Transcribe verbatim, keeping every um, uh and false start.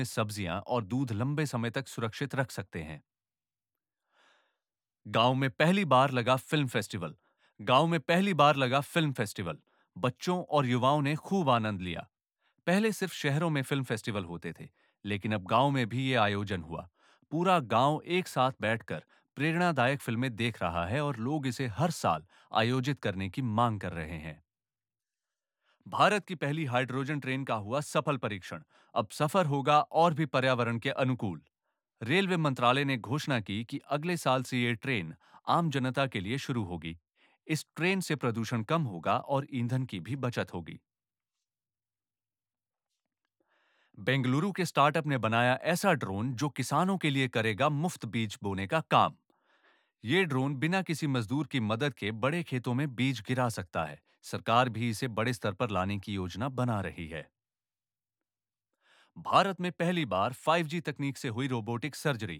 सब्जियां और दूध लंबे समय तक सुरक्षित रख सकते हैं। गांव में पहली बार लगा फिल्म फेस्टिवल। गांव में पहली बार लगा फिल्म फेस्टिवल। बच्चों और युवाओं ने खूब आनंद लिया। पहले सिर्फ शहरों में फिल्म फेस्टिवल होते थे, लेकिन अब गांव में भी ये आयोजन हुआ। पूरा गांव एक साथ बैठकर प्रेरणादायक फिल्में देख रहा है और लोग इसे हर साल आयोजित करने की मांग कर रहे हैं। भारत की पहली हाइड्रोजन ट्रेन का हुआ सफल परीक्षण। अब सफर होगा और भी पर्यावरण के अनुकूल। रेलवे मंत्रालय ने घोषणा की कि अगले साल से ये ट्रेन आम जनता के लिए शुरू होगी। इस ट्रेन से प्रदूषण कम होगा और ईंधन की भी बचत होगी। बेंगलुरु के स्टार्टअप ने बनाया ऐसा ड्रोन जो किसानों के लिए करेगा मुफ्त बीज बोने का काम। ये ड्रोन बिना किसी मजदूर की मदद के बड़े खेतों में बीज गिरा सकता है। सरकार भी इसे बड़े स्तर पर लाने की योजना बना रही है। भारत में पहली बार फाइव जी तकनीक से हुई रोबोटिक सर्जरी।